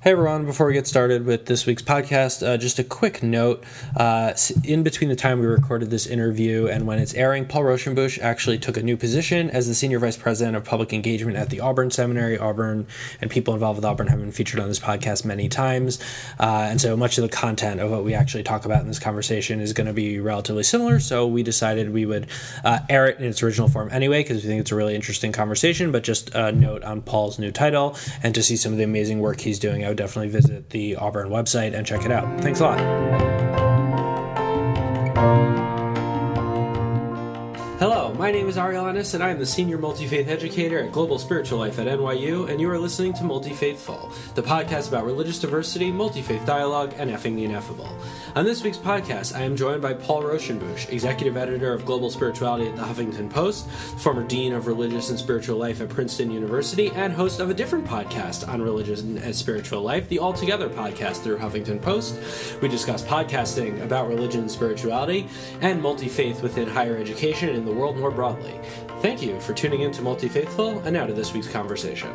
Hey everyone, before we get started with this week's podcast, just a quick note. In between the time we recorded this interview and when it's airing, Paul Rauschenbusch actually took a new position as the Senior Vice President of Public Engagement at the Auburn Seminary. Auburn and people involved with Auburn have been featured on this podcast many times, and so much of the content of what we actually talk about in this conversation is going to be relatively similar, so we decided we would air it in its original form anyway because we think it's a really interesting conversation, but just a note on Paul's new title and to see some of the amazing work he's doing. I would definitely visit the Auburn website and check it out. Thanks a lot. Hello, my name is Ariel Ennis, and I am the Senior Multi-Faith Educator at Global Spiritual Life at NYU, and you are listening to Multi-Faithful, the podcast about religious diversity, multi-faith dialogue, and effing the ineffable. On this week's podcast, I am joined by Paul Rauschenbusch, Executive Editor of Global Spirituality at the Huffington Post, former Dean of Religious and Spiritual Life at Princeton University, and host of a different podcast on religious and spiritual life, the All Together podcast through Huffington Post. We discuss podcasting about religion and spirituality, and multi-faith within higher education and in the world more broadly. Thank you for tuning in to Multi-Faithful, and now to this week's conversation.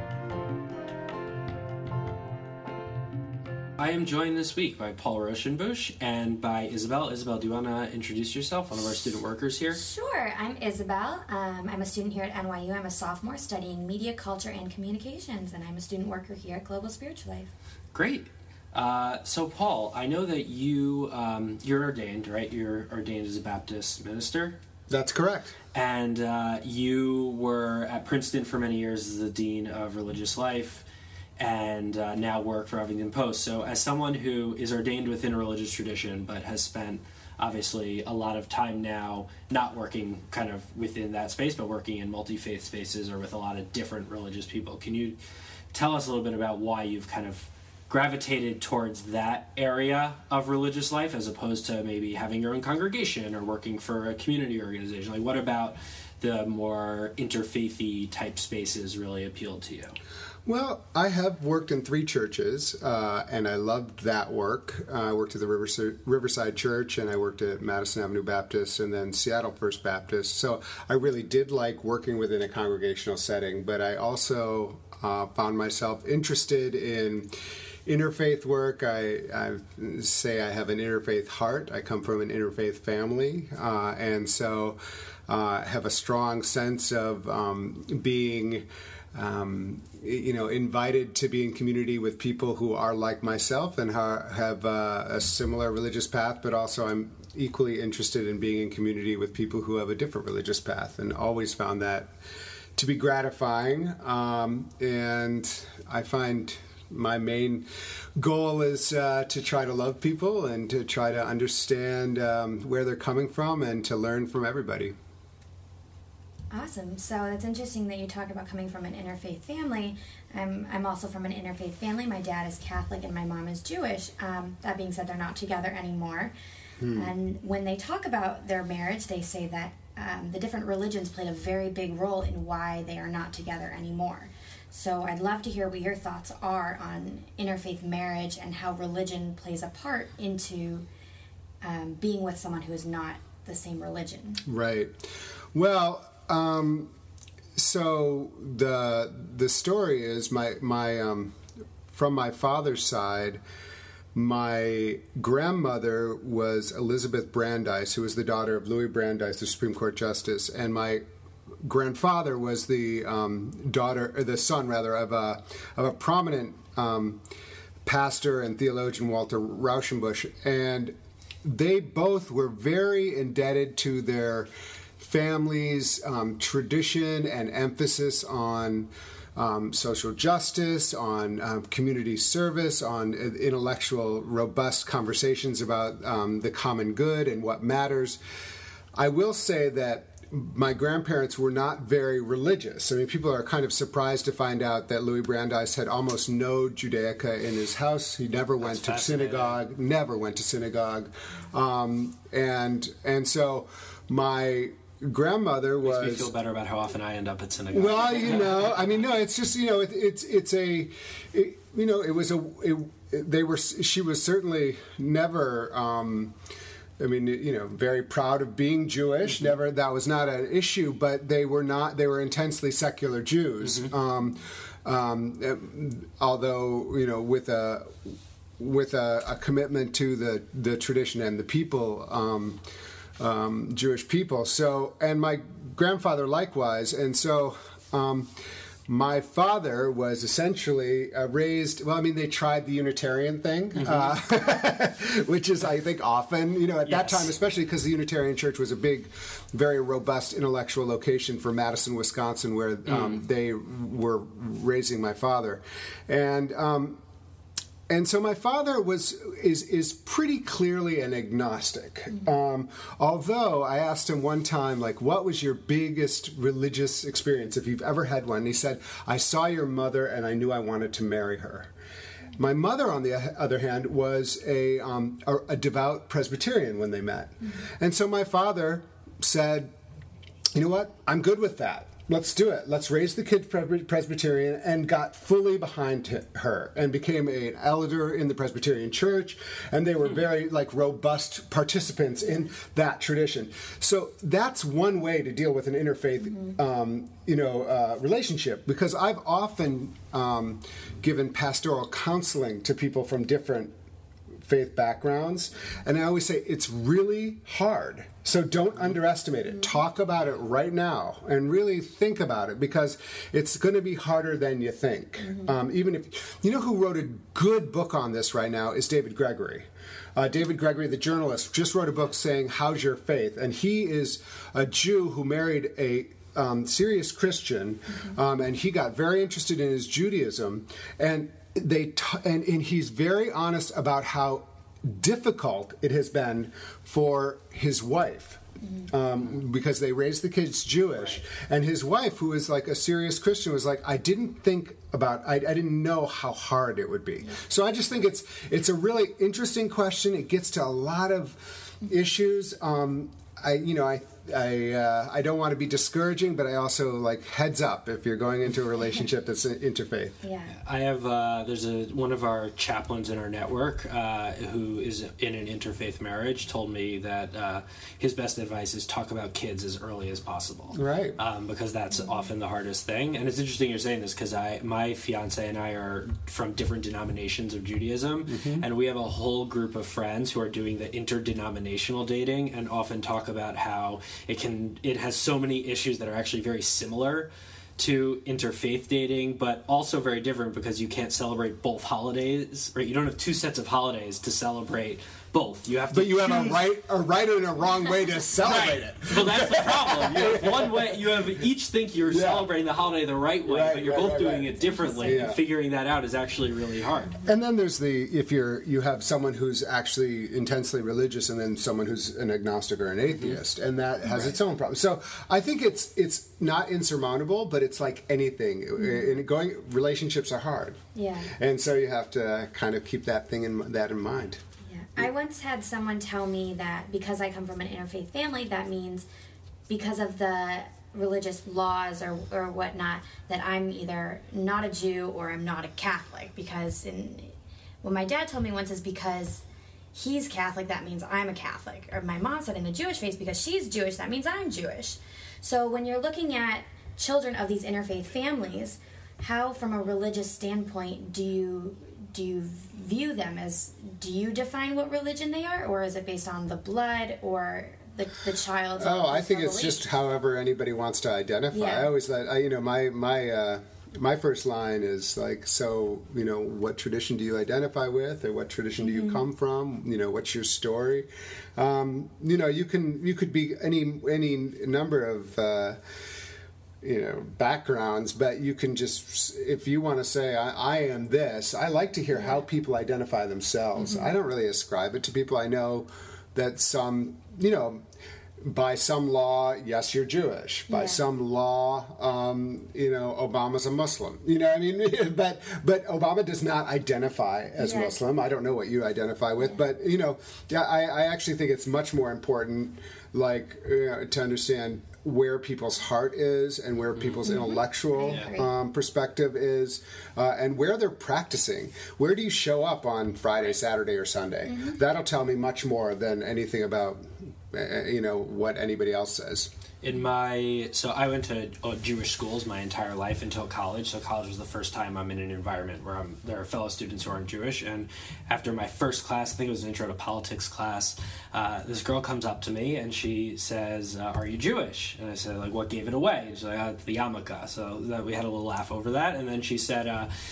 I am joined this week by Paul Rauschenbusch and by Isabel. Isabel, do you want to introduce yourself, one of our student workers here? Sure. I'm Isabel. I'm a student here at NYU. I'm a sophomore studying media, culture, and communications, and I'm a student worker here at Global Spiritual Life. Great. So, Paul, I know that you're ordained, right? You're ordained as a Baptist minister? That's correct. And you were at Princeton for many years as the Dean of Religious Life and now work for Huffington Post. So as someone who is ordained within a religious tradition but has spent obviously a lot of time now not working kind of within that space but working in multi-faith spaces or with a lot of different religious people, can you tell us a little bit about why you've kind of gravitated towards that area of religious life as opposed to maybe having your own congregation or working for a community organization? Like, what about the more interfaithy type spaces really appealed to you? Well, I have worked in 3 churches, and I loved that work. I worked at the Riverside Church, and I worked at Madison Avenue Baptist, and then Seattle First Baptist. So I really did like working within a congregational setting, but I also found myself interested in interfaith work. I say I have an interfaith heart. I come from an interfaith family, and so have a strong sense of being invited to be in community with people who are like myself and have a similar religious path, but also I'm equally interested in being in community with people who have a different religious path, and always found that to be gratifying. And I find my main goal is to try to love people and to try to understand where they're coming from and to learn from everybody. Awesome. So it's interesting that you talk about coming from an interfaith family. I'm also from an interfaith family. My dad is Catholic and my mom is Jewish. That being said, they're not together anymore. And when they talk about their marriage, they say that the different religions played a very big role in why they are not together anymore. So I'd love to hear what your thoughts are on interfaith marriage and how religion plays a part into being with someone who is not the same religion. Right. Well, so the story is my from my father's side, my grandmother was Elizabeth Brandeis, who was the daughter of Louis Brandeis, the Supreme Court Justice, and my grandfather was the son of a prominent pastor and theologian, Walter Rauschenbusch, and they both were very indebted to their family's tradition and emphasis on social justice, on community service, on intellectual, robust conversations about the common good and what matters. I will say that my grandparents were not very religious. I mean, people are kind of surprised to find out that Louis Brandeis had almost no Judaica in his house. He never went to synagogue, and so my grandmother was... Makes me feel better about how often I end up at synagogue. Well, I mean, no, it's just, she was certainly never, very proud of being Jewish. Mm-hmm. Never, that was not an issue, but they were intensely secular Jews. Mm-hmm. although with a commitment to the tradition and the people, Jewish people. So, and my grandfather likewise, and so. My father was essentially raised, they tried the Unitarian thing, which is, I think, often, at that time, especially because the Unitarian Church was a big, very robust intellectual location for Madison, Wisconsin, where they were raising my father. And so my father is pretty clearly an agnostic. Although I asked him one time, what was your biggest religious experience, if you've ever had one? And he said, I saw your mother and I knew I wanted to marry her. My mother, on the other hand, was a devout Presbyterian when they met. And so my father said, you know what, I'm good with that. Let's do it. Let's raise the kid Presbyterian, and got fully behind her and became an elder in the Presbyterian Church. And they were very robust participants in that tradition. So that's one way to deal with an interfaith, relationship. Because I've often given pastoral counseling to people from different faith backgrounds, and I always say it's really hard. So don't underestimate it. Talk about it right now and really think about it, because it's going to be harder than you think. Even if who wrote a good book on this right now is David Gregory. David Gregory, the journalist, just wrote a book saying, "How's your faith?" And he is a Jew who married a serious Christian, and he got very interested in his Judaism, and and he's very honest about how difficult it has been for his wife, because they raised the kids Jewish, and his wife, who is a serious Christian, was like, I didn't know how hard it would be. So I just think it's a really interesting question. It gets to a lot of issues. I don't want to be discouraging, but I also heads up if you're going into a relationship that's interfaith. Yeah. I have there's one of our chaplains in our network who is in an interfaith marriage told me that his best advice is talk about kids as early as possible. Right. Because that's often the hardest thing. And it's interesting you're saying this, because my fiance and I are from different denominations of Judaism, and we have a whole group of friends who are doing the interdenominational dating, and often talk about how it has so many issues that are actually very similar to interfaith dating, but also very different, because you can't celebrate both holidays, right? You don't have two sets of holidays to celebrate both. You have to. But you have a right and a wrong way to celebrate it. Well, that's the problem. You have one way. You have each think you're celebrating the holiday the right way, but you're both doing it differently. And figuring that out is actually really hard. And then there's if you have someone who's actually intensely religious, and then someone who's an agnostic or an atheist, and that has its own problems. So I think it's not insurmountable, but it's like anything. Relationships are hard. Yeah. And so you have to kind of keep that in mind. I once had someone tell me that because I come from an interfaith family, that means because of the religious laws or whatnot, that I'm either not a Jew or I'm not a Catholic. Because what my dad told me once is because he's Catholic, that means I'm a Catholic. Or my mom said in the Jewish faith, because she's Jewish, that means I'm Jewish. So when you're looking at children of these interfaith families, how, from a religious standpoint, do you view them as, do you define what religion they are, or is it based on the blood or the child's I think it's just however anybody wants to identify. Yeah. I always thought, my first line is what tradition do you identify with, or what tradition do you come from? What's your story? You could be any number of backgrounds, but you can just, if you want to say I am this, I like to hear how people identify themselves. I don't really ascribe it to people. I know that some, by some law, yes, you're Jewish. By some law, Obama's a Muslim. You know what I mean? But Obama does not identify as Muslim. I don't know what you identify with, but I actually think it's much more important, to understand where people's heart is, and where people's intellectual perspective is, and where they're practicing. Where do you show up on Friday, Saturday, or Sunday? That'll tell me much more than anything about what anybody else says. So I went to Jewish schools my entire life until college. So college was the first time I'm in an environment where there are fellow students who aren't Jewish. And after my first class, I think it was an intro to politics class, this girl comes up to me and she says, "Are you Jewish?" And I said, like, "What gave it away?" And she's like, "It's the yarmulke." So we had a little laugh over that. And then she said,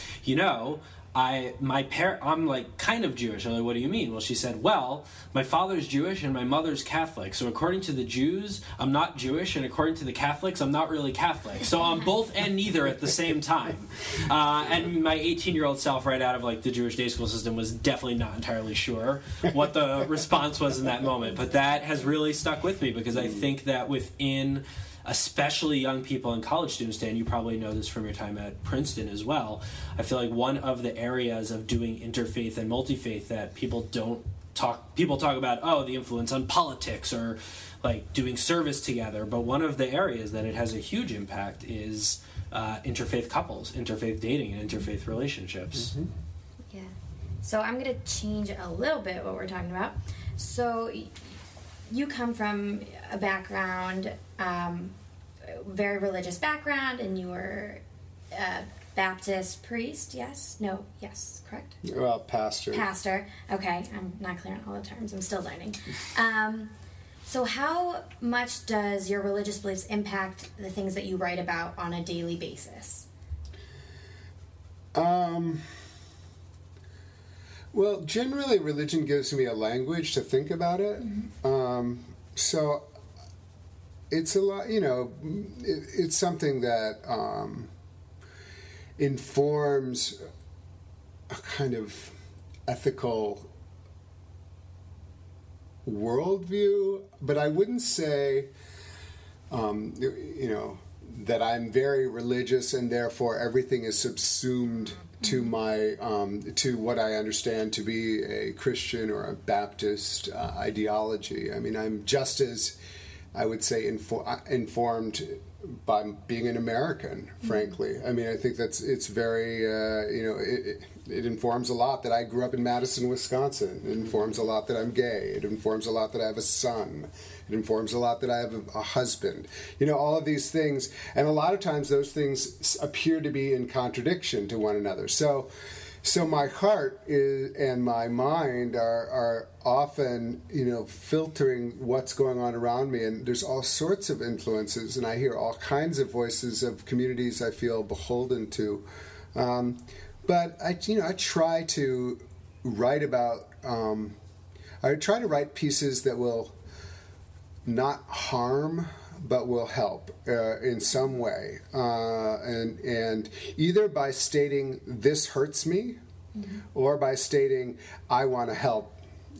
I'm like kind of Jewish. I'm like, "What do you mean?" Well, she said, "Well, my father's Jewish and my mother's Catholic. So according to the Jews, I'm not Jewish, and according to the Catholics, I'm not really Catholic. So I'm both and neither at the same time." And my 18-year-old self, right out of like the Jewish day school system, was definitely not entirely sure what the response was in that moment. But that has really stuck with me because I think that within, especially young people and college students, Dan, you probably know this from your time at Princeton as well, I feel like one of the areas of doing interfaith and multi-faith that people talk about, the influence on politics or like doing service together, but one of the areas that it has a huge impact is interfaith couples, interfaith dating, and interfaith relationships. Mm-hmm. Yeah. So I'm going to change a little bit what we're talking about. So you come from a background, very religious background, and you were a Baptist priest, yes? No, yes, correct? Well, pastor. Pastor, okay. I'm not clear on all the terms. I'm still learning. So how much does your religious beliefs impact the things that you write about on a daily basis? Well, generally, religion gives me a language to think about it. Mm-hmm. So it's a lot, it's something that informs a kind of ethical worldview, but I wouldn't say, that I'm very religious and therefore everything is subsumed to my to what I understand to be a Christian or a Baptist ideology. I mean, I'm just as, I would say, informed by being an American, frankly. I mean, I think it's very, it informs a lot that I grew up in Madison, Wisconsin. It informs a lot that I'm gay. It informs a lot that I have a son. It informs a lot that I have a husband. All of these things. And a lot of times those things appear to be in contradiction to one another. So my heart and my mind are often, filtering what's going on around me, and there's all sorts of influences, and I hear all kinds of voices of communities I feel beholden to. But I try to write about. I try to write pieces that will not harm, but will help in some way, and either by stating this hurts me, mm-hmm. or by stating I want to help.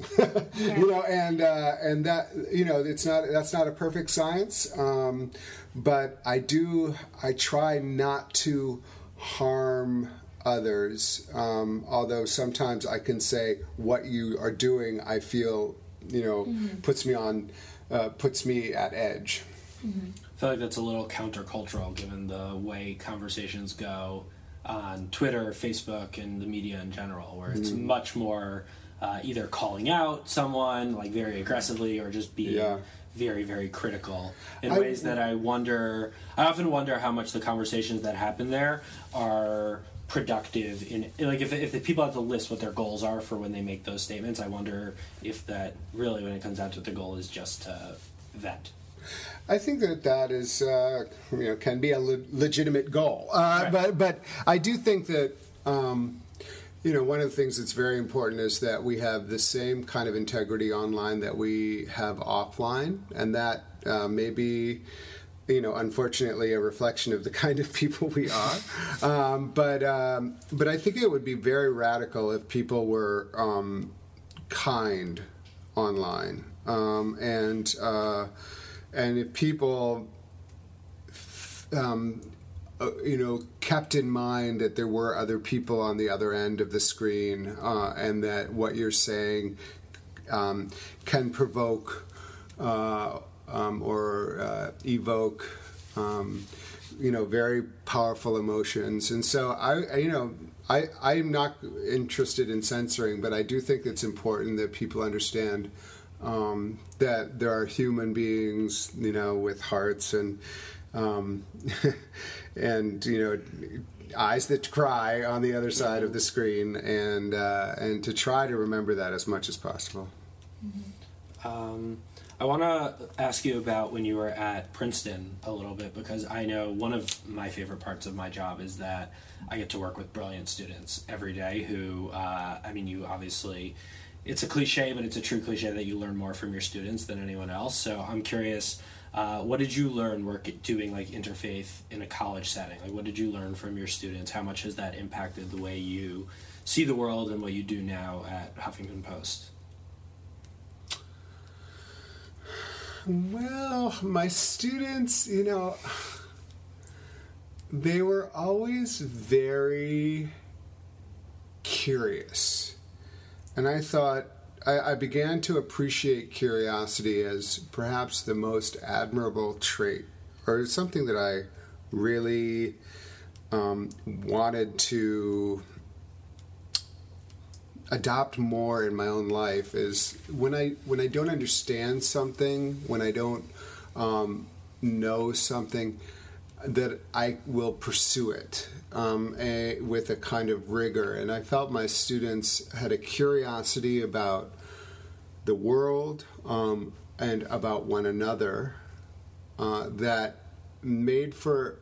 Yeah. And that that's not a perfect science, but I try not to harm others. Although sometimes I can say what you are doing, I feel mm-hmm. puts me at edge. Mm-hmm. I feel like that's a little countercultural given the way conversations go on Twitter, Facebook, and the media in general, where it's mm-hmm. much more either calling out someone like very aggressively or just being very, very critical in ways that I often wonder how much the conversations that happen there are productive in, like, if the people have to list what their goals are for when they make those statements, I wonder if that really, when it comes down to it, the goal is just to vent. I think that is can be a legitimate goal, right. but I do think that one of the things that's very important is that we have the same kind of integrity online that we have offline, and that may be unfortunately a reflection of the kind of people we are. But I think it would be very radical if people were kind online, and if people, kept in mind that there were other people on the other end of the screen, and that what you're saying can provoke or evoke, very powerful emotions. And so I'm not interested in censoring, but I do think it's important that people understand that there are human beings, with hearts and and eyes that cry on the other side of the screen, and to try to remember that as much as possible. I want to ask you about when you were at Princeton a little bit, because I know one of my favorite parts of my job is that I get to work with brilliant students every day who, you obviously, it's a cliche, but it's a true cliche that you learn more from your students than anyone else. So I'm curious, what did you learn doing like interfaith in a college setting? Like, what did you learn from your students? How much has that impacted the way you see the world and what you do now at Huffington Post? Well, my students, they were always very curious. And I thought, I began to appreciate curiosity as perhaps the most admirable trait, or something that I really wanted to adopt more in my own life. Is when I don't understand something, when I don't know something, that I will pursue it with a kind of rigor. And I felt my students had a curiosity about the world and about one another that made for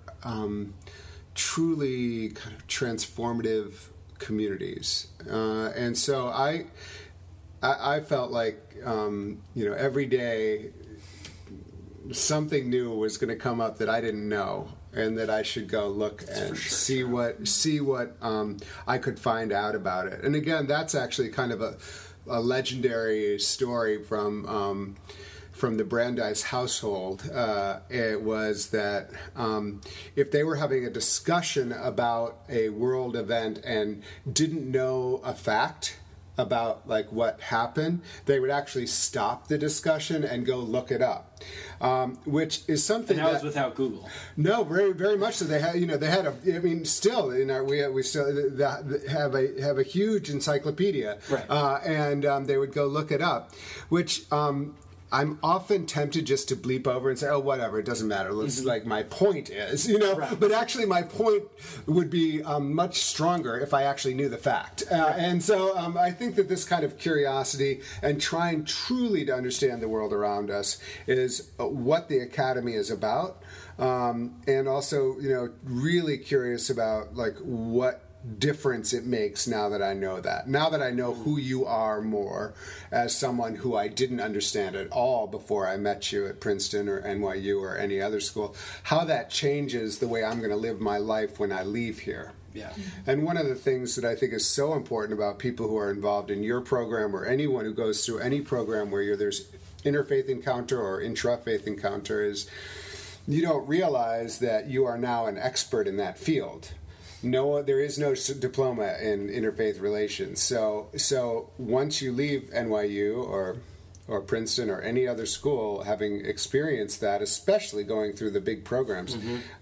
truly kind of transformative communities. And so I felt like, every day something new was going to come up that I didn't know, and that I should go look and see what I could find out about it. And again, that's actually kind of a legendary story from the Brandeis household. It was that if they were having a discussion about a world event and didn't know a fact about like what happened, they would actually stop the discussion and go look it up, which is something. And that was without Google. No, very, very much so. They had, still, we still have a huge encyclopedia, right. And they would go look it up, which. I'm often tempted just to bleep over and say, oh, whatever, it doesn't matter. Let's like my point is, Right. But actually my point would be much stronger if I actually knew the fact. And so I think that this kind of curiosity and trying truly to understand the world around us is what the Academy is about. And also, really curious about like what difference it makes now that I know that. Now that I know who you are more as someone who I didn't understand at all before I met you at Princeton or NYU or any other school, how that changes the way I'm going to live my life when I leave here. Yeah. And one of the things that I think is so important about people who are involved in your program or anyone who goes through any program where there's interfaith encounter or intrafaith encounter is you don't realize that you are now an expert in that field. No, there is no diploma in interfaith relations. So once you leave NYU or Princeton or any other school, having experienced that, especially going through the big programs,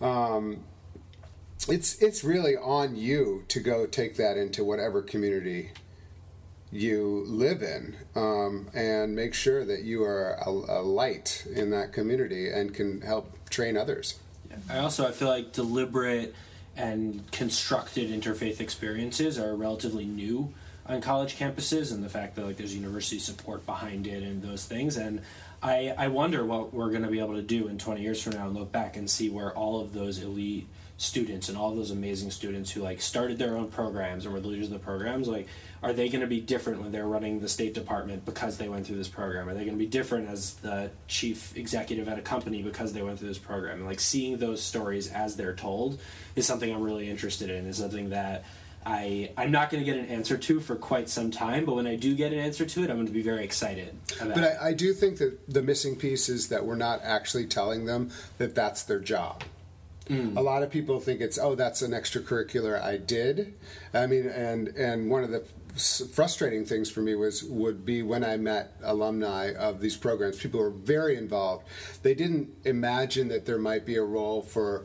it's really on you to go take that into whatever community you live in, and make sure that you are a light in that community and can help train others. Yeah. I feel like deliberate and constructed interfaith experiences are relatively new on college campuses, and the fact that like there's university support behind it and those things. And I wonder what we're going to be able to do in 20 years from now and look back and see where all of those elite students and all those amazing students who like started their own programs or were the leaders of the programs, like, are they going to be different when they're running the State Department because they went through this program? Are they going to be different as the chief executive at a company because they went through this program? And like seeing those stories as they're told is something I'm really interested in. Is something that I'm not going to get an answer to for quite some time, but when I do get an answer to it, I'm going to be very excited about it. But I do think that the missing piece is that we're not actually telling them that that's their job. A lot of people think it's, that's an extracurricular I did. I mean, and one of the frustrating things for me would be when I met alumni of these programs. People were very involved. They didn't imagine that there might be a role for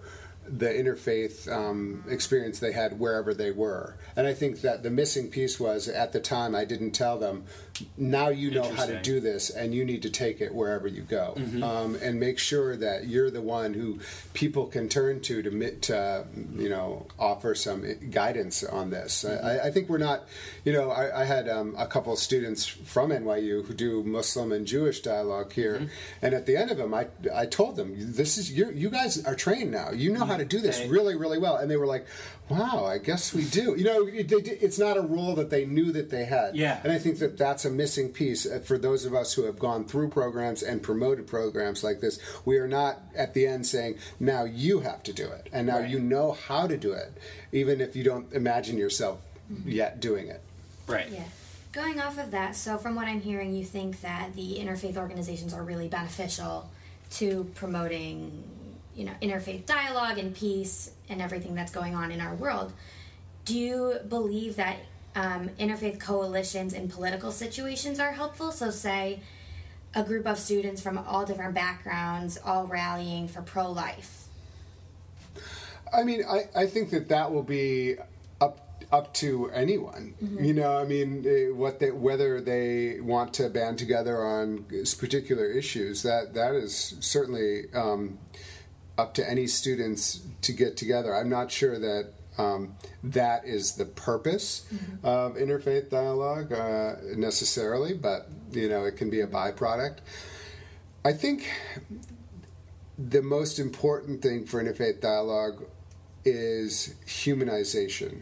the interfaith experience they had wherever they were. And I think that the missing piece was, at the time, I didn't tell them, now you know how to do this, and you need to take it wherever you go. And make sure that you're the one who people can turn to offer some guidance on this. I think we're not, I had a couple of students from NYU who do Muslim and Jewish dialogue here, and at the end of them, I told them, this is you guys are trained now. You know how to do this really, really well. And they were like, wow, I guess we do. It's not a role that they knew that they had. Yeah. And I think that that's a missing piece for those of us who have gone through programs and promoted programs like this. We are not at the end saying, now you have to do it. And now you know how to do it, even if you don't imagine yourself yet doing it. Right. Yeah. Going off of that, so from what I'm hearing, you think that the interfaith organizations are really beneficial to promoting interfaith dialogue and peace and everything that's going on in our world. Do you believe that interfaith coalitions in political situations are helpful? So say a group of students from all different backgrounds all rallying for pro-life. I mean, I think that will be up to anyone. Whether they want to band together on particular issues, that is certainly up to any students to get together. I'm not sure that that is the purpose of interfaith dialogue necessarily, but it can be a byproduct. I think the most important thing for interfaith dialogue is humanization.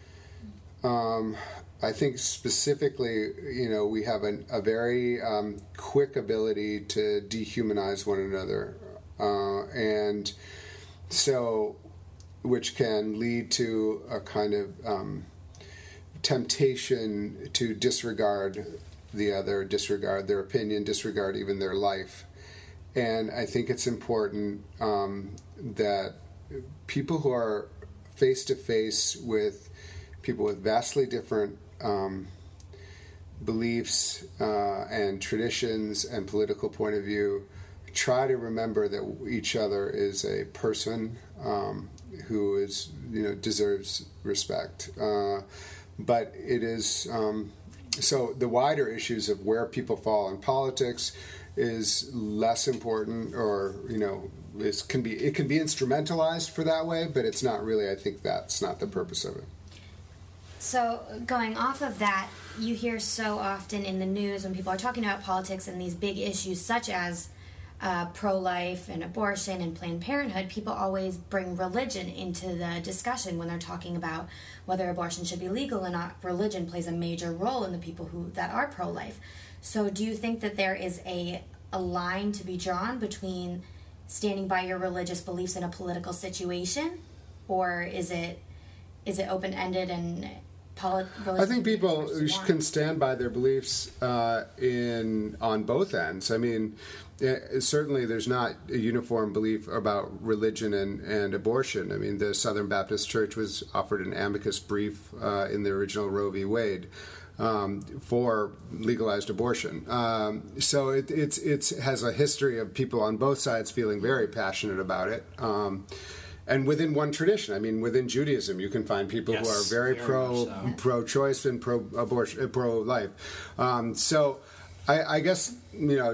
I think specifically, we have a very quick ability to dehumanize one another. And so, which can lead to a kind of temptation to disregard the other, disregard their opinion, disregard even their life. And I think it's important that people who are face-to-face with people with vastly different beliefs and traditions and political point of view try to remember that each other is a person who is, deserves respect. But it is so the wider issues of where people fall in politics is less important, or it can be instrumentalized for that way, but it's not really. I think that's not the purpose of it. So going off of that, you hear so often in the news when people are talking about politics and these big issues such as pro-life and abortion and Planned Parenthood, people always bring religion into the discussion when they're talking about whether abortion should be legal or not. Religion plays a major role in the people that are pro-life. So do you think that there is a line to be drawn between standing by your religious beliefs in a political situation, or is it open-ended and I think people can stand by their beliefs on both ends. I mean, certainly there's not a uniform belief about religion and abortion. I mean, the Southern Baptist Church was offered an amicus brief in the original Roe v. Wade for legalized abortion. So it has a history of people on both sides feeling very passionate about it. And within one tradition, I mean, within Judaism, you can find people who are very pro-choice and pro-abortion, pro-life. So, I guess I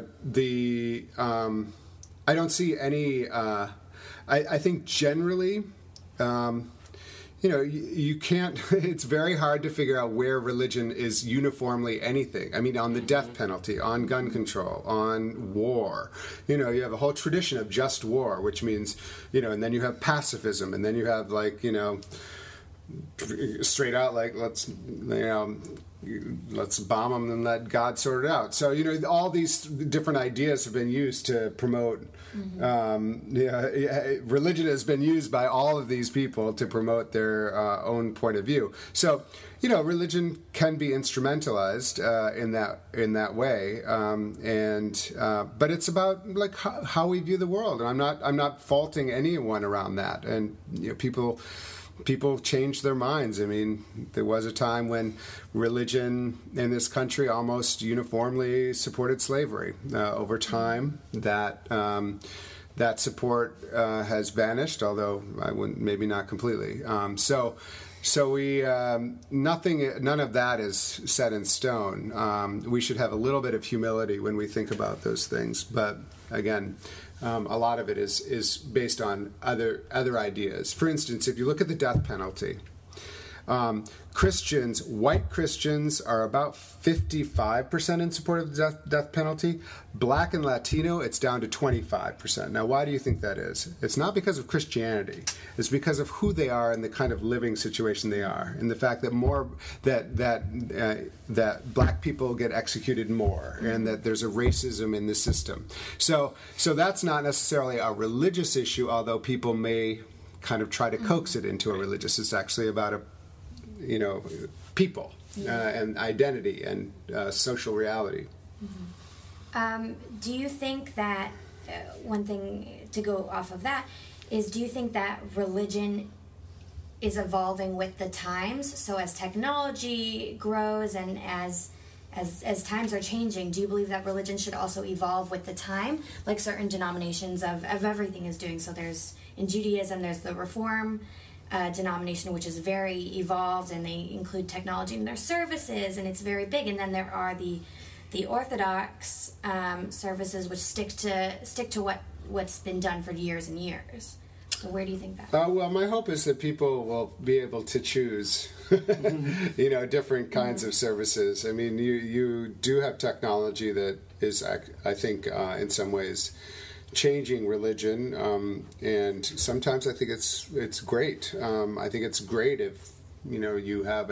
don't see any. I think generally, you can't. It's very hard to figure out where religion is uniformly anything. I mean, on the death penalty, on gun control, on war. You have a whole tradition of just war, which means, and then you have pacifism, and then you have straight out let's bomb them and let God sort it out. So all these different ideas have been used to promote. Religion has been used by all of these people to promote their own point of view. So religion can be instrumentalized in that way, but it's about how we view the world, and I'm not faulting anyone around that. And people change their minds. I mean, there was a time when religion in this country almost uniformly supported slavery. Over time, that that support has vanished, although I wouldn't, maybe not completely. So we none of that is set in stone. We should have a little bit of humility when we think about those things, but again, a lot of it is based on other ideas. For instance, if you look at the death penalty, Christians, white Christians, are about 55% in support of the death penalty. Black and Latino, it's down to 25%. Now, why do you think that is? It's not because of Christianity. It's because of who they are and the kind of living situation they are, and the fact that that black people get executed more, and that there's a racism in the system. So that's not necessarily a religious issue, although people may kind of try to coax it into a religious. It's actually about people and identity and social reality. Do you think that one thing to go off of that is, do you think that religion is evolving with the times? So as technology grows and as times are changing, do you believe that religion should also evolve with the time, like certain denominations of everything is doing? So there's, in Judaism, there's the Reform denomination, which is very evolved, and they include technology in their services, and it's very big. And then there are the Orthodox services, which stick to what's been done for years and years. So where do you think that? Well, my hope is that people will be able to choose, different kinds of services. I mean, you do have technology that is, I think, in some ways, changing religion, and sometimes I think it's great. I think it's great if you have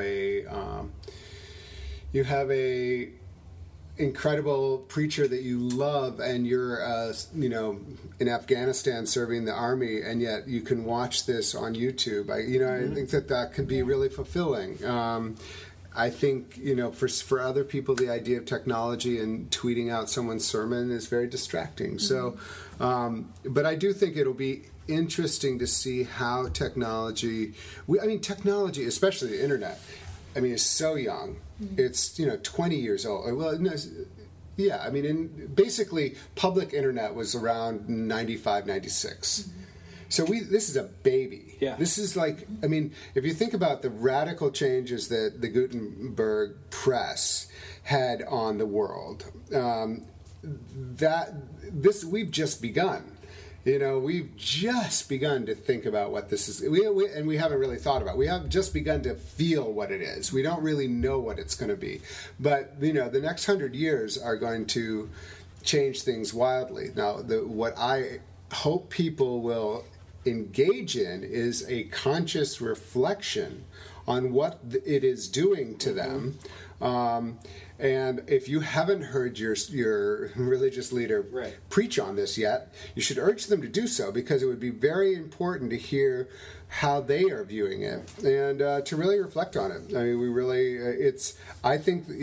a incredible preacher that you love, and you're in Afghanistan serving the army, and yet you can watch this on YouTube. I think that can be really fulfilling. I think, for other people, the idea of technology and tweeting out someone's sermon is very distracting. So, but I do think it'll be interesting to see how technology, especially the internet, is so young. It's, 20 years old. Well, no, yeah, basically, public internet was around 95, 96. So this is a baby. Yeah. This is like, if you think about the radical changes that the Gutenberg press had on the world, we've just begun. We've just begun to think about what this is, and we haven't really thought about it. We have just begun to feel what it is. We don't really know what it's going to be. But, the next 100 years are going to change things wildly. Now, what I hope people will engage in is a conscious reflection on what it is doing to them. And if you haven't heard your religious leader preach on this yet, you should urge them to do so, because it would be very important to hear how they are viewing it, and to really reflect on it. I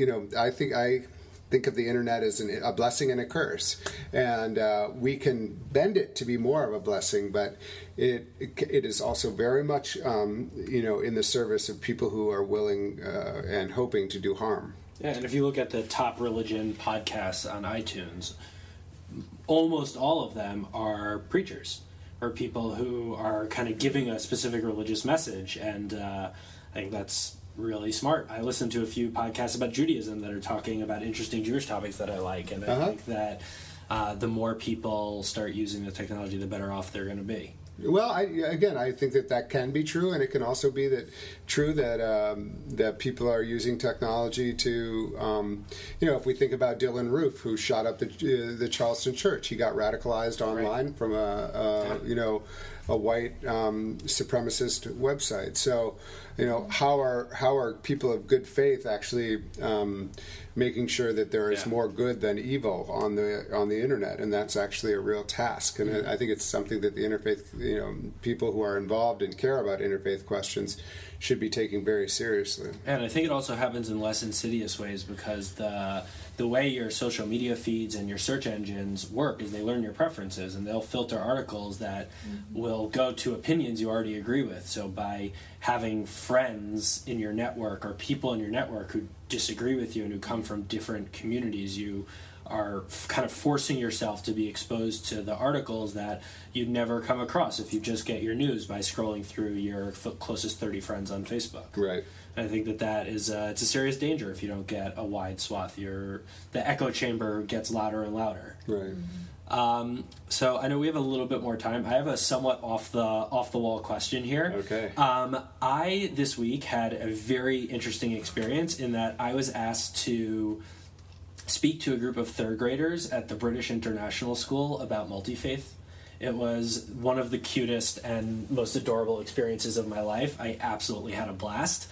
think of the internet as a blessing and a curse, and we can bend it to be more of a blessing, but it is also very much in the service of people who are willing and hoping to do harm. Yeah, and if you look at the top religion podcasts on iTunes, almost all of them are preachers or people who are kind of giving a specific religious message, and I think that's really smart. I listen to a few podcasts about Judaism that are talking about interesting Jewish topics that I like, and I think that the more people start using the technology, the better off they're going to be. Well, I think that can be true, and it can also be true that people are using technology to, if we think about Dylan Roof, who shot up the Charleston church, he got radicalized online from a white supremacist website. So, how are people of good faith actually making sure that there is more good than evil on the internet? And that's actually a real task. And I think it's something that the interfaith, people who are involved and care about interfaith questions should be taking very seriously. And I think it also happens in less insidious ways, because the way your social media feeds and your search engines work is they learn your preferences, and they'll filter articles that will go to opinions you already agree with. So by having friends in your network or people in your network who disagree with you and who come from different communities, you are kind of forcing yourself to be exposed to the articles that you'd never come across if you just get your news by scrolling through your closest 30 friends on Facebook. Right. And I think that is it's a serious danger if you don't get a wide swath. The echo chamber gets louder and louder. Right. So I know we have a little bit more time. I have a somewhat off the wall question here. Okay. I this week had a very interesting experience in that I was asked to speak to a group of third graders at the British International School about multi-faith. It was one of the cutest and most adorable experiences of my life. I absolutely had a blast.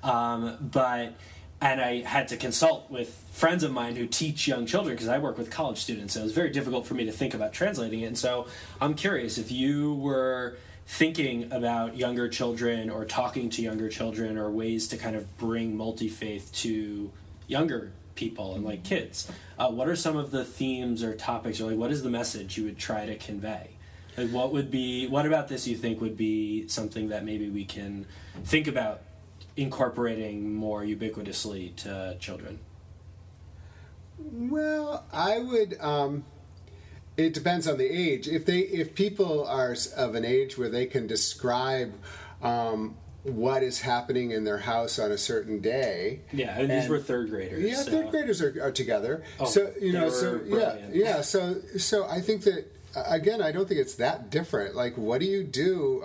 And I had to consult with friends of mine who teach young children because I work with college students. So it was very difficult for me to think about translating it. And so I'm curious if you were thinking about younger children or talking to younger children or ways to kind of bring multi-faith to younger people and like kids. What are some of the themes or topics or like what is the message you would try to convey? Like what about this you think would be something that maybe we can think about incorporating more ubiquitously to children? Well, I would. It depends on the age. If people are of an age where they can describe what is happening in their house on a certain day. Yeah, and these were third graders. Yeah, so. Third graders are together. Oh, so brilliant. yeah. So I think that. Again, I don't think it's that different. Like, what do you do?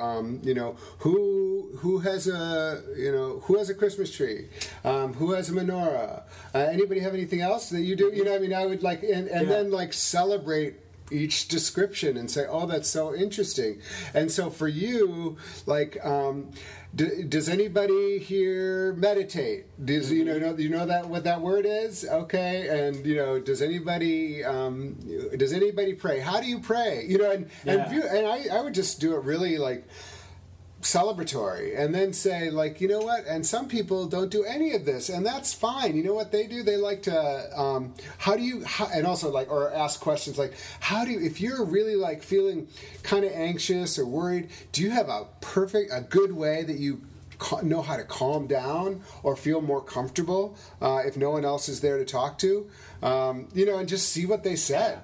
Who has a Christmas tree? Who has a menorah? Anybody have anything else that you do? You know, I mean, I would like, and then like celebrate each description and say, oh, that's so interesting. And so for you, like, does anybody here meditate? Does you know that what that word is? Okay, and does anybody pray? How do you pray? I would just do it really like celebratory and then say like, you know what, and some people don't do any of this and that's fine. You know what they do? They like to and also like, or ask questions like, if you're really like feeling kind of anxious or worried, do you have a good way that you know how to calm down or feel more comfortable if no one else is there to talk to, and just see what they said.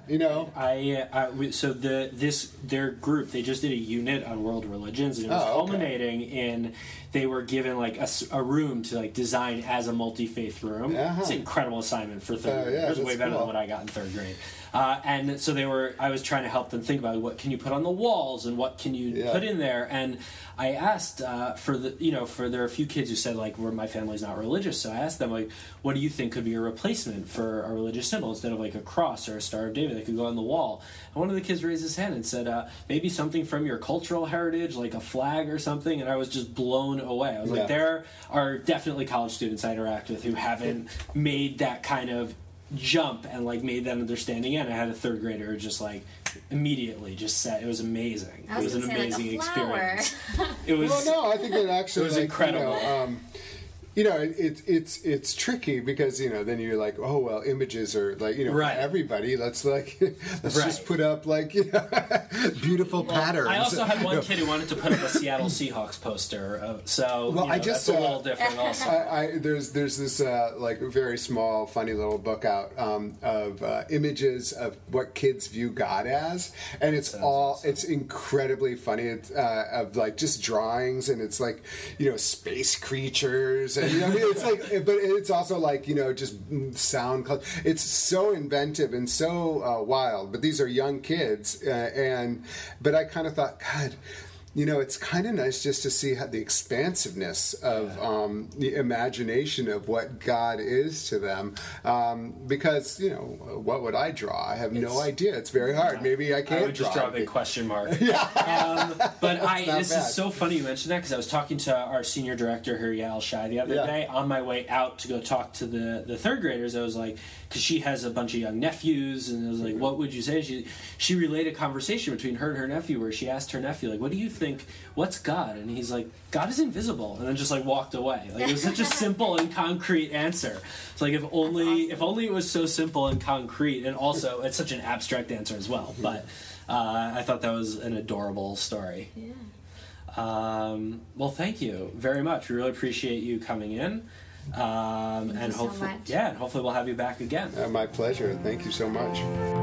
Their group, they just did a unit on world religions, and it was culminating in they were given like a room to like design as a multi-faith room. It's an incredible assignment for third grade. It was way better than what I got in third grade. And so I was trying to help them think about what can you put on the walls and what can you put in there. And I asked for there are a few kids who said like, where my family's not religious. So I asked them like, what do you think could be a replacement for a religious symbol instead of like a cross or a Star of David that could go on the wall? And one of the kids raised his hand and said, maybe something from your cultural heritage, like a flag or something. And I was just blown away. I was like, there are definitely college students I interact with who haven't made that kind of jump and like made that understanding. And I had a third grader just like immediately just said it was amazing. It was an amazing experience. It was. Well, no, I think it actually it was incredible. It's tricky because then you're like, oh well, images are like right. Everybody. Let's just put up like beautiful patterns. I also had one kid who wanted to put up a Seattle Seahawks poster. That's a little different. Also, there's this like very small, funny little book out of images of what kids view God as, and it's incredibly funny. It's of like just drawings, and it's like space creatures. It's like, but it's also like just sound. It's so inventive and so wild. But these are young kids, but I kind of thought, God, it's kind of nice just to see how the expansiveness of the imagination of what God is to them. Because, what would I draw? I have no idea. It's very hard. Maybe I can't I would just draw a big question mark. But this is so funny you mentioned that because I was talking to our senior director here, Yael Shai, the other day on my way out to go talk to the third graders. I was like, because she has a bunch of young nephews, and I was like, what would you say? She relayed a conversation between her and her nephew where she asked her nephew, like, what do you think, what's God? And he's like, God is invisible, and then just like walked away. Like, it was such a simple and concrete answer. It's like if only it was so simple and concrete, and also it's such an abstract answer as well. But I thought that was an adorable story. Yeah. Well, thank you very much. We really appreciate you coming in. Thank you so much. Yeah, and hopefully we'll have you back again. My pleasure. Thank you so much.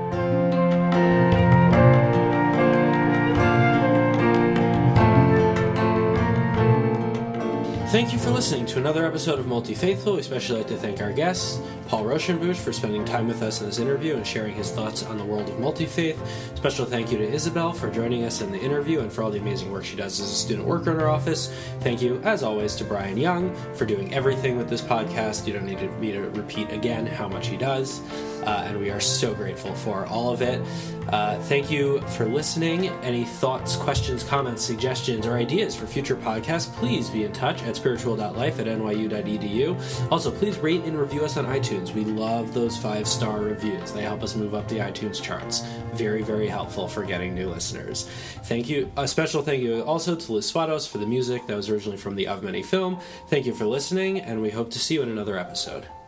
Thank you for listening to another episode of Multi-Faithful. We especially like to thank our guest, Paul Rauschenbusch, for spending time with us in this interview and sharing his thoughts on the world of multi-faith. Special thank you to Isabel for joining us in the interview and for all the amazing work she does as a student worker in our office. Thank you, as always, to Brian Young for doing everything with this podcast. You don't need me to repeat again how much he does, and we are so grateful for all of it. Thank you for listening. Any thoughts, questions, comments, suggestions, or ideas for future podcasts, please be in touch at spiritual.life@nyu.edu. Also, please rate and review us on iTunes. We love those 5-star reviews. They help us move up the iTunes charts. Very, very helpful for getting new listeners. Thank you. A special thank you also to Liz Swados for the music that was originally from the Of Many film. Thank you for listening, and we hope to see you in another episode.